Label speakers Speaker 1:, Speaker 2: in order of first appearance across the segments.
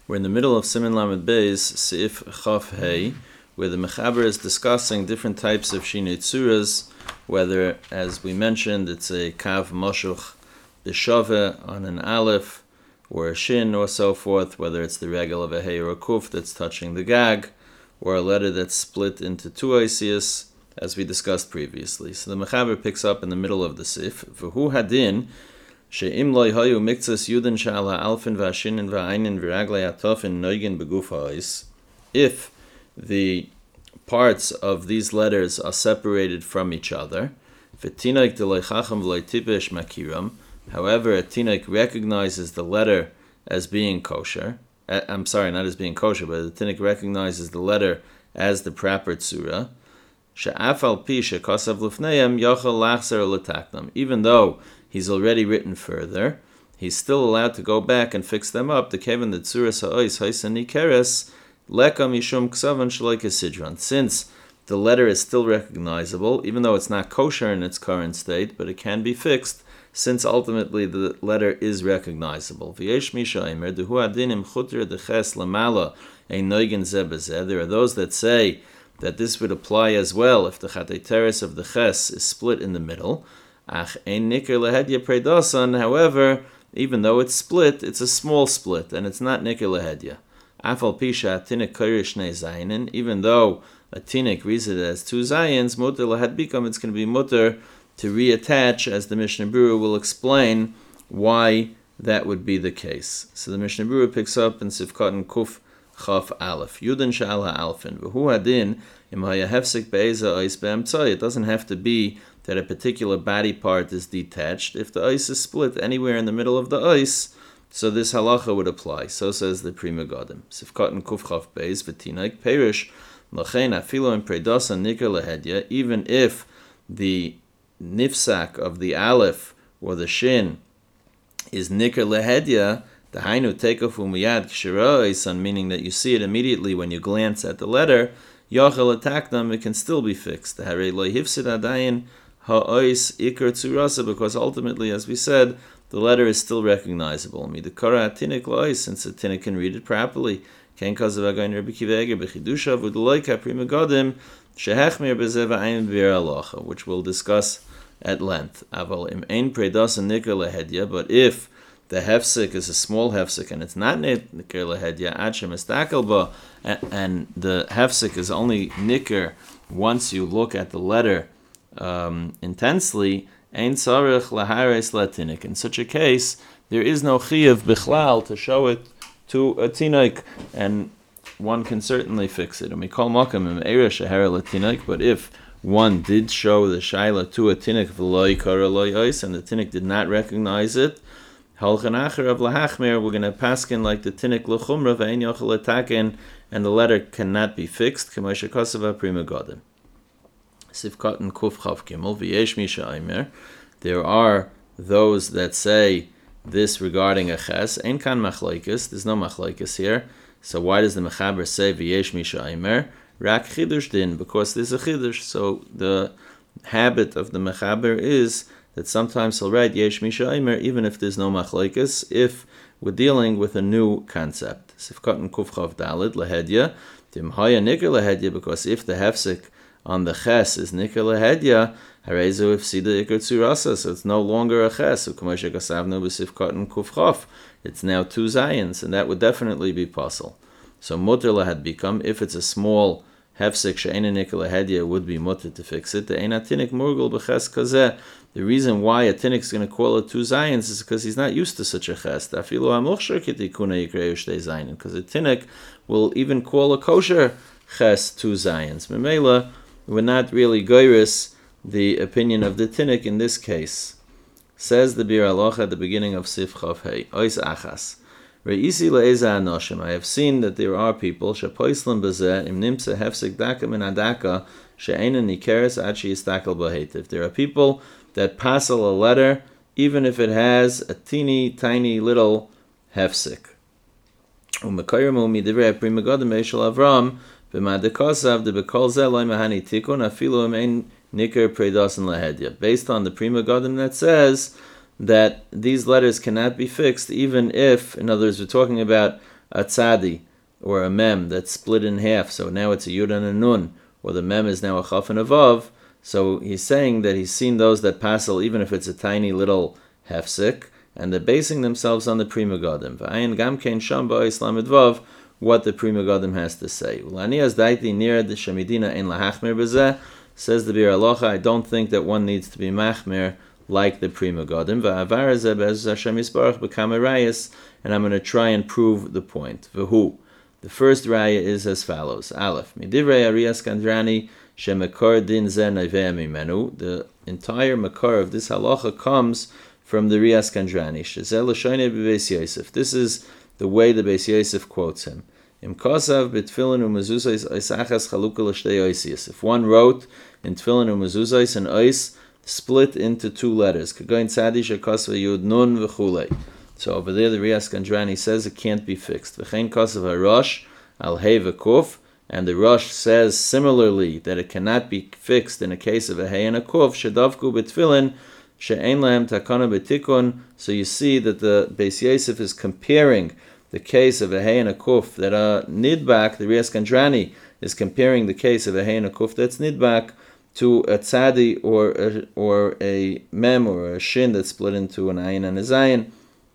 Speaker 1: We're in the middle of Siman Lamed Beis, Seif Chaf Hey, where the Mechaber is discussing different types of Shinei Tzuras, whether, as we mentioned, it's a Kav Moshuch B'Shaveh on an Aleph, or a Shin, or so forth, whether it's the Regel of a Hey or a Kuf that's touching the Gag, or a letter that's split into two Oisius, as we discussed previously. So the Mechaber picks up in the middle of the Sif, V'hu Hadin, she'im lo hayu miktzas yudin she'ala alfin v'ashinin v'aynin v'raglei atofin noigin beguf ha'is. If the parts of these letters are separated from each other, v'tinaik deloi chacham v'loi tipesh makiram, however, a tinaik recognizes the letter as being kosher, I'm sorry, not as being kosher, but the tinaik recognizes the letter as the proper tzura, she'af al pi she'kosav lufneim yochel lachzer l'taknam, even though he's already written further, he's still allowed to go back and fix them up. The Kevin the Tzuras ha'ois ha'isen nikeres leka mishum ksavan shloike sidron. Since the letter is still recognizable, even though it's not kosher in its current state, but it can be fixed, since ultimately the letter is recognizable. V'yesh misha imer dehu adinim chuter deches lamala ein noigin ze bezeh. There are those that say that this would apply as well if the chateteres of the ches is split in the middle. Ach ein niker lehedya predasan. However, even though it's split, it's a small split, and it's not niker lehedya. Afal pisha tinik koirish ne zayinin. Even though a tinik reads it as two zayins, muter lehedbikam, it's going to be muter to reattach, as the Mishnah Berurah will explain why that would be the case. So the Mishnah Berurah picks up in Sifkat and Kuf Chaf Aleph. Yudin Sha'ala Alfin. V'hu hadin im haya hefsik be'eza ois be'emtzai. It doesn't have to be that a particular body part is detached. If the ice is split anywhere in the middle of the ice, so this halacha would apply. So says the Pri Megadim. Sifkat and Kuf Chaf Beis v'tinaik perish l'chein afilo im predasan nikar lehedya. Even if the nifsak of the aleph or the shin is nikar lehedya, the hainu tekof umiyad k'shira, meaning that you see it immediately when you glance at the letter, yachel ataknam, it can still be fixed. The harei lo hifsid adayin ha'ois ikar tzurasa, because ultimately, as we said, the letter is still recognizable. Midikara atinik lo'ois, since the tinik can read it properly. Ken kazav agayin Rabbi Akiva Eiger b'chidusha v'udeloika Pri Megadim shehechmir b'zeh v'ayin b'ir halacha, which we'll discuss at length. Aval im ein predasan nikar lehedya, but if the hefsek is a small hefsek and it's not nikar lehedya ad shemistakel ba, and the hefsek is only nikar once you look at the letter intensely, ein tzarich lahares latinik. In such a case, there is no chiyuv bichlal to show it to a tinaik, and one can certainly fix it. And we call makam im eira shehera latinik, but if one did show the shaila to a tinik v'lo yikara lo yois, and the tinik did not recognize it, halchan acher of lahachmer, we're going to paskin like the tinik l'chumra v'ein yochel letaken, and the letter cannot be fixed. K'moshe kosava Pri Megadim. Sifkat and Kuf Chav Gimel v'yesh misha aimer. There are those that say this regarding a ches. Ein kan machlokes. There's no machlokes here. So why does the Mechaber say v'yesh misha aimer? Rak chidush din, because there's a chidush. So the habit of the Mechaber is that sometimes he'll write yesh misha aimer even if there's no machlokes, if we're dealing with a new concept. Sifkat and Kuf Chav Dalid lehedya tim haya nikar lehedya, because if the hefsek on the ches is nikar lehedya, harezu if sida ikar tzurasa, so it's no longer a ches. So k'moshe kasavnu b'sifkat and Kuf Chav, it's now two zayins, and that would definitely be possible. So mutter lahad become, if it's a small hefsek she'ena nikar lehedya, would be mutter to fix it. The eina tinik murgul b'ches kazeh. The reason why a tinik is going to call it two zayins is because he's not used to such a ches. Afilu hamuchshar kitikuna yikreyu shtei zayin, because a tinik will even call a kosher ches two zayins. Memela, we're not really goyris the opinion of the tinik in this case. Says the Bir Halacha at the beginning of Sif Chav Hey, Ois Achas. Re'isi le'eza anoshim. I have seen that there are people shepoislim bezeh im nimse hefsek daka min adaka she'ena nikeres ad sheyistakel b'hetiv. There are people that passel a letter even if it has a teeny tiny little hefsek. U'mekayirmu midivrei Pri Megadim Eishel Avram b'madekasav debekol zeh loy mahani tikun afilu im ein nikar predasan lehedya. Based on the Pri Megadim that says that these letters cannot be fixed, even if, in other words, we're talking about a tzadi or a mem that's split in half, so now it's a yud and a nun, or the mem is now a chaf and a vav. So he's saying that he's seen those that passel even if it's a tiny little hefsek, and they're basing themselves on the Pri Megadim. V'ayin gam kein sham ba'is lamed vav, what the Pri Megadim has to say. Ulani az daiti nira de shemidina ein lahachmir b'zeh, says the Bir Halacha, I don't think that one needs to be machmir like the Pri Megadim. V'avar zeh be'ez Hashem Yisbarach b'kam rayas, and I'm going to try and prove the point. V'hu. The first raya is as follows. Aleph. Midivrei Arias Kandrani shemekor din zeh neveh mimenu. The entire makar of this halacha comes from the Rias Kandrani. Shezel l'shoynei b'Beis Yosef. This is the way the Beis Yosef quotes him. Im kosav b'tfilin u'mezuzos oisachas chalukah l'shtei oisius. If one wrote in tfilin u'mezuzos an ois split into two letters, kagoin tzadi shekosva yud nun v'chulei. So over there the Rias Kandrani says it can't be fixed. V'chein kosav harosh al hei v'kuf, and the Rosh says similarly that it cannot be fixed in a case of a hei and a kuf, shedavku b'tfilin she'ein lahem takana b'tikun. So you see that the Beis Yosef is comparing the case of a hei and a kuf that are nidbak. The Rias Kandrani is comparing the case of a hei and a kuf that's nidbak to a tzadi or a mem or a shin that's split into an ayin and a zayin.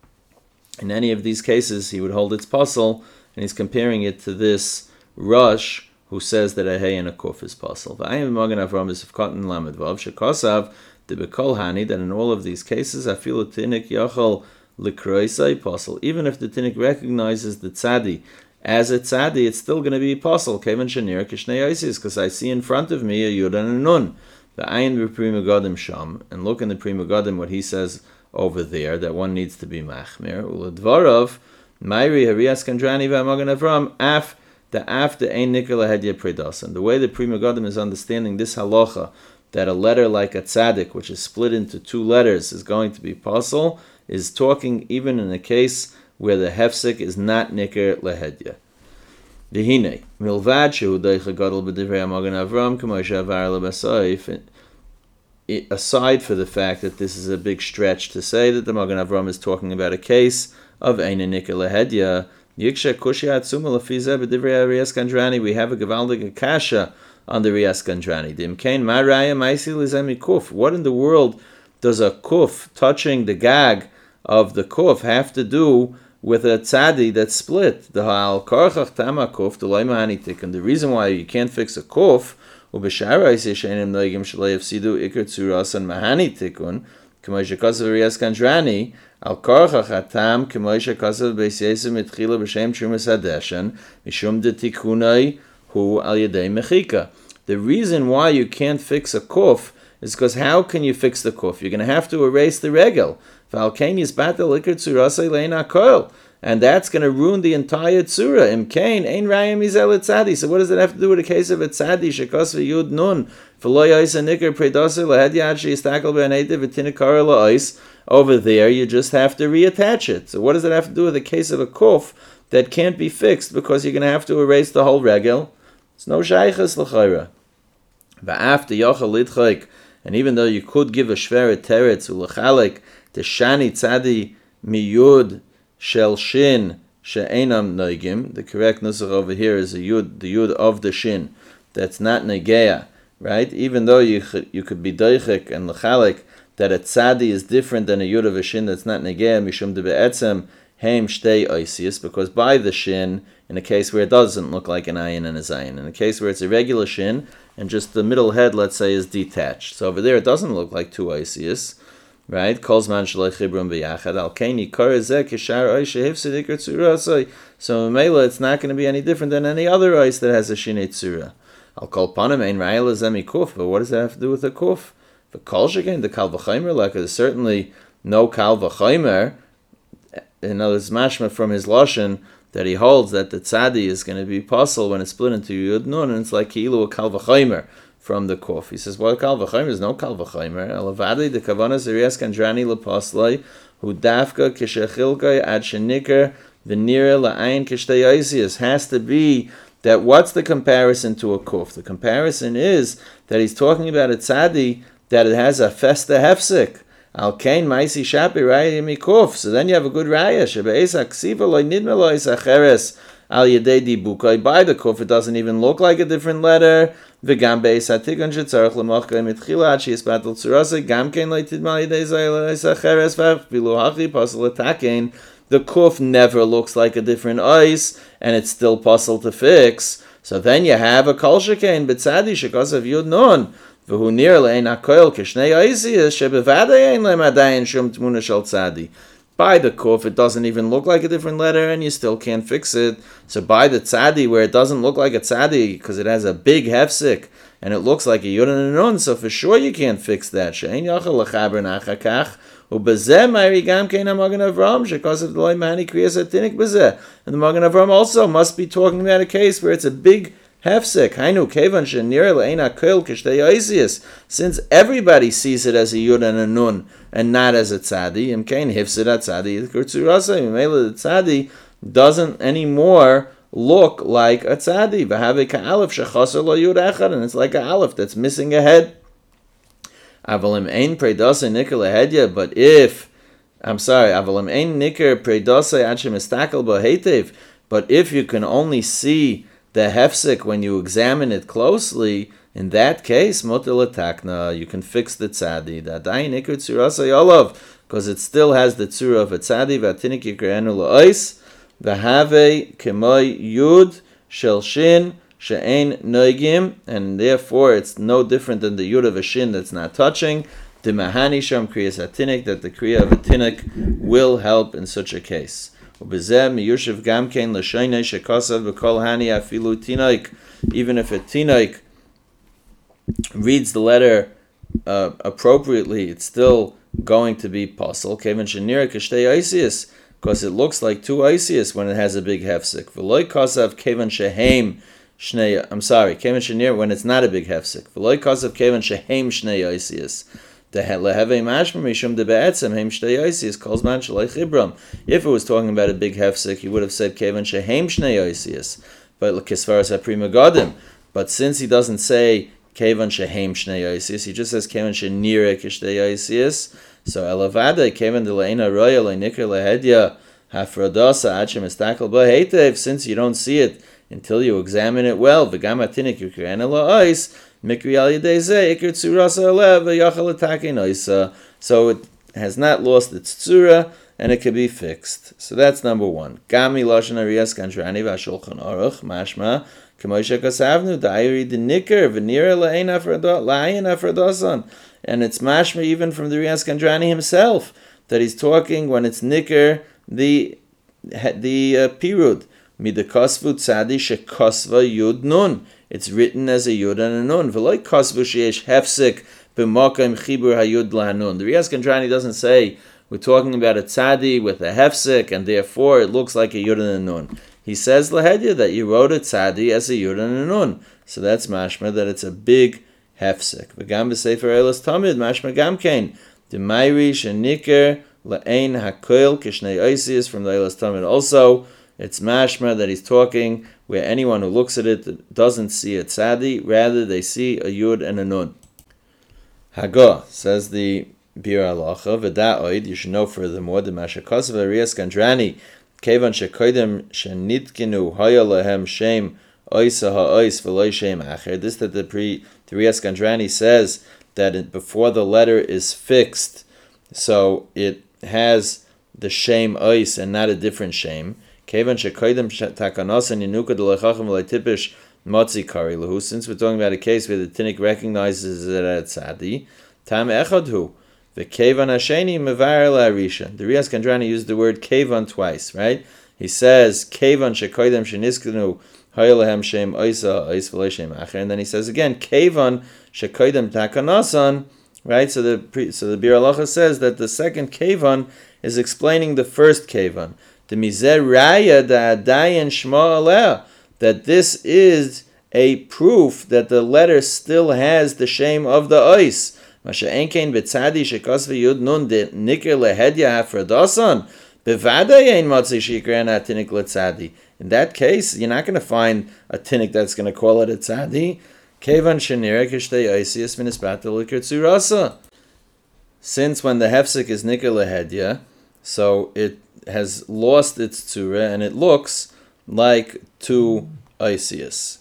Speaker 1: In any of these cases, he would hold its puzzle, and he's comparing it to this Rosh who says that a hey and a kuf is puzzle. V'ayim Magen Avram is cotton lamed vav shekosav de bekol hani, that in all of these cases, afilu tinik yachol likroisai puzzle. Even if the tinik recognizes the tzadi as a tzadi, it's still going to be puzzle. Kevan shenir kishnei oisis, because I see in front of me a yud and a nun. The ayin b'Pri Megadim sham, and look in the Pri Megadim what he says over there, that one needs to be machmir. Uladvarav, Mayri Harias Kandrani v'Magen Avram, the ein nikol lahedya predasan. The way the Pri Megadim is understanding this halacha, that a letter like a tzaddik, which is split into two letters, is going to be pasul, is talking even in a case where the hefsek is not nikol lahedya. V'hinei milvad shehu deicha gadol b'divrei Magen Avram k'mo she'avar lebasoif. Aside for the fact that this is a big stretch to say that the Magen Avram is talking about a case of Ein Nikol Lahedya, Yiksha Kushya Atzuma Lafiza B'divrei Rias Kandrani, we have a Gavaldik Kasha on the Rias Kandrani. Dimkain Ma Raya Maisi Lizemi Kuf. What in the world does a kuf touching the gag of the kuf have to do with a tzadi that's split? The Ha'al Karchach Tama Kuf, the Loimahani Tik, and the reason why you can't fix a kuf ובשאר העיסי שאינם נוהגים שלא יפסידו עיקר צורסן מהני תיקון, כמו שכוסף ריאס קנדרני, על כורך הטעם כמו שכוסף בייס יסף מתחילה בשם תרומס הדשן, משום דתיקוני הוא על ידי מחיקה. The reason why you can't fix a kuf is because how can you fix the kuf? You're going to have to erase the regel. ועל כן יסבטל עיקר צורסי לעין הכל. And that's going to ruin the entire tzura. Im kain ein raya mizel tzadi. So what does it have to do with the case of a tzadi? Shekos v'yud nun v'lo yois a nikar predose lahad yad sheyistakel b'aneitiv v'tinikara la'ois. Over there, you just have to reattach it. So what does it have to do with the case of a kuf that can't be fixed because you're going to have to erase the whole regel? It's no shaychus l'chayra. Va'after yochel lidchayk. And even though you could give a shveret teretz u'lechalik to shani tzadi miyud Shel shin she'enam noigim. The correct nusach over here is the yud of the shin. That's not negeya, right? Even though you could be doichek and lechalik that a tzadi is different than a yud of a shin that's not negeya, mishum de be'etzem heim shtei oisius, because by the shin, in a case where it doesn't look like an ayin and a zayin, in a case where it's a regular shin and just the middle head, let's say, is detached. So over there it doesn't look like two oisius. Right? Kolzman shalei chibrum b'yachad al keini karazeh kishar ois shehifsid ikar tzura. So Mela, it's not going to be any different than any other ois that has a shinei tzura. Al kol panim ein raya lezemi kuf. But what does that have to do with a kuf? The kol shekain, the kal v'chaymer, like there's certainly no kal v'chaymer. In other words, mashma from his lashon that he holds that the tzadi is going to be puzzle when it's split into yud nun, and it's like ki'ilu a kal v'chaymer from the kuf. He says, well, kal v'chaymer, there's no kal v'chaymer. Elavadi de kavanas arias kandrani lepaslai hu dafka kishachilkai ad shenikar v'nira la'ayin kishtei oisius. Has to be that what's the comparison to a kuf? The comparison is that he's talking about a tzadi that it has a festa hefsek. Al kain ma'isi shapi raya mikuf. So then you have a good raya. Shebe'es haksiva loy nidme lo is acheres al yedei dibukai. By the kuf, it doesn't even look like a different letter. V'gam be'es hatikon shetzarech lemachka mitchila ad she'is batel tzurasa. Gam kain loy tidma al yedei zay lo is acheres v'afilu hachi pasel atakein. The kuf never looks like a different ice, and it's still possible to fix. So then you have a kol shekain b'tzadi shekos of yud nun. V'hu nir le'ein hakoil kishnei oisiyas shebevadei ein le'em adayin shum tmuna shel tzadi. By the kuf, it doesn't even look like a different letter, and you still can't fix it. So by the tzadi, where it doesn't look like a tzadi, because it has a big hefsik, and it looks like a yud and a nun, so for sure you can't fix that. She'ein yachal lechaber nachakach. Ubezeh ma'iri gam kein ha-Magen Avraham shekos of the loy mani kriyas atinik bezeh. And the Magen Avraham also must be talking about a case where it's a big hefsek. Hainu kevan shenir le'ein ha-koil kishtei oisius. Since everybody sees it as a yud and a nun and not as a tzadi, im kein hifsid ha-tzadi yidkur tzurasa. Mimele the tzadi doesn't anymore look like a tzadi. V'havei ka'alef shechaser lo yud echad, and it's like a aleph that's missing a head. Avalim ein predasa nikar lehedya, but if, avalim ein nikar predasa achem istakel b'heitev, but if you can only see the hefsek when you examine it closely, in that case, motel atakna, you can fix the tzadi. The adayin nikar tzurasa yolav, because it still has the tzura of a tzadi, v'atinik yikrenu la'ois, v'havei kemoi yud shel shin, she'ein noigim, and therefore it's no different than the yud of a shin that's not touching. The mahani sham kriyas hatinik, that the kriya of a tinik will help in such a case. Ubezeh miyushiv gamkein l'shoinei shekosav b'kol hani afilu tinoik. Even if a tinoik reads the letter appropriately, it's still going to be pasul. Kevan shenira kashtei oisius, because it looks like two oisius when it has a big hefsek. V'loi kosav kevan sheheim. Kevan shenir, when it's not a big hefsek. V'loi kosav kevan sheheim shnei oisius. The lehevei mashma mishum de be'etzem heim shnei oisius calls man shalei chibram. If it was talking about a big hefsek, he would have said kevan sheheim shnei oisius. But as far as haprima godim. But since he doesn't say kevan sheheim shnei oisius, he just says kevan shenira kishnei oisius. So elavada kevan de le'ena roya le'nikar lehedya hafrodasa achem istakel b'heitev. Since you don't see it until you examine it well, v'gam hatinik yukre'ena la'ois, mikri al yedei zeh, ikr tzurasa alev, v'yachal atakein oisa. So it has not lost its tzura, and it can be fixed. So that's number one. Gami lashon ariyas gandrani v'ashulchan aruch, mashma, k'moshe kasavnu, da'iri d'nikr, v'nira la'ayin afradosan. And it's mashma even from the Riyas Gandrani himself, that he's talking when it's nikr, the pirud. Midakosvu tzadi shekosva yud nun. It's written as a yud and a nun. V'loi kosvu sheyesh hefsek b'mokem chibur hayud lahanun. The Riyas Gandrani doesn't say we're talking about a tzadi with a hefsek and therefore it looks like a yud and a nun. He says lahedya that you wrote a tzadi as a yud and a nun. So that's mashma that it's a big hefsek. V'gam b'sefer Eilas Tamid mashma gamkein. D'mayri shenikar la'ein hakoil kishnei oisius, from the Eilas Tamid also. It's mashma that he's talking where anyone who looks at it doesn't see a tzadi, rather they see a yud and a nun. Hagah, says the Bir Halacha, v'da'oid, you should know furthermore, the mashakos of Riyas Gandrani, kevan shekoidem shenitkinu haya lehem shem oisa ha'ois v'loi shem acher. This that the Riyas Gandrani says that before the letter is fixed, so it has the shem ois and not a different shem. Kevan shekoidem takanos and yinuka delechachim v'leitipish motzi kari lehu. Since we're talking about a case where the tinnik recognizes it as tzadi, tam echadhu v'kevan hasheni mevar la'arisha. The Riyas Gandrani used the word kevan twice, right? He says kevan shekoidem sheniskenu hayalehem shem oisa ois v'lei shem acher, and then he says again kevan shekoidem takanosan, right? So the Bir Halacha says that the second kevan is explaining the first kevan. The mizer raya da adayin shma aleh, that this is a proof that the letter still has the shame of the ois. Masha enkein betzadi shekos v'yud nun de nikr lehedya hafradasan bevada yein matzi shikran atinik letzadi. In that case, you're not going to find a tinik that's going to call it a tzadi. Kevan shenira kishtei oisius v'nisbata l'ikr tzurasa. since when the hefsek is nikar lehedya, so it has lost its tzura and it looks like two Isius.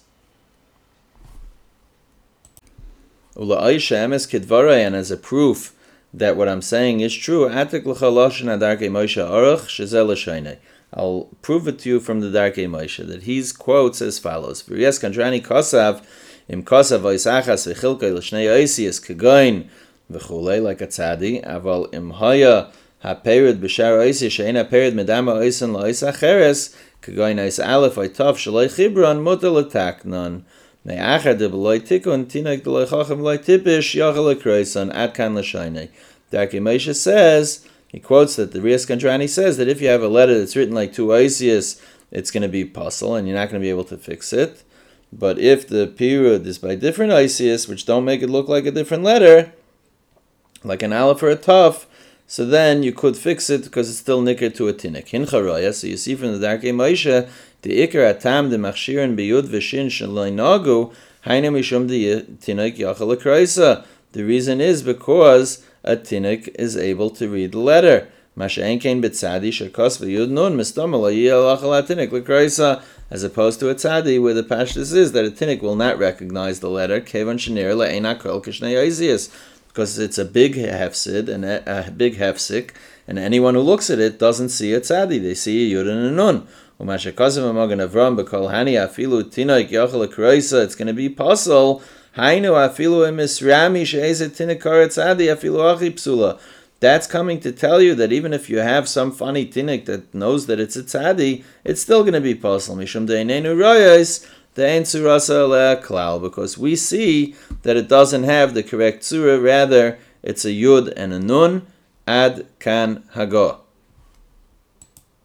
Speaker 1: Ula Aisha emes kidvaray, and as a proof that what I'm saying is true, Atik l'chaloshin adarkei Moshe aruch shezel l'shaynei. I'll prove it to you from the Darkei Moshe that his quotes as follows: V'riyas kandrani kosav im kosav v'isachas v'chilkei l'shnei Isius kegoin v'chulei, like a tzadi, aval im haya ha-perid b'shar Isius she'en ha-perid medama oisan la'is acheres kegoin is aleph v'tov shaloi chibron mutar l'taknon me'achar de b'loi tikun tinak de l'oi chachem l'oi tipish yachal l'kroisan atkan l'shaynei. Darkei Moshe says, he quotes that the Riyas Kandrani says that if you have a letter that's written like two Isius, it's going to be puzzle and you're not going to be able to fix it. But if the period is by different Isius, which don't make it look like a different letter, like an aleph or a taf, so then you could fix it because it's still nikar to a tinik. Hincha raya, so you see from the Darkei Moshe, the ikar atam de machshirin biyud v'shin shaloi nagu, haina mishum de tinik yachal l'kraisa. The reason is because a tinik is able to read the letter. Masha'enkein b'tzadi shekos v'yud nun mistamel la'yiyah lachal tinik l'kraisa, as opposed to a tzadi where the pashtus is that a tinik will not recognize the letter kevan shenir la'eina kol kishnei Isius, because it's a big hefsid and a big hefsik, and anyone who looks at it doesn't see a tzadi, they see a yud and a nun. Umashakasim amagan avram b'kol hani afilu tinik yachal l'kraisa, it's going to be puzzle. Hainu afilu emisrami she'ezet tinik kar tzadi afilu achi psula. That's coming to tell you that even if you have some funny tinik that knows that it's a tzadi, it's still going to be puzzle. Mishum de'einenu rayos de'ein tzurasa alea klal, because we see that it doesn't have the correct tzura, rather it's a yud and a nun, ad kan hago.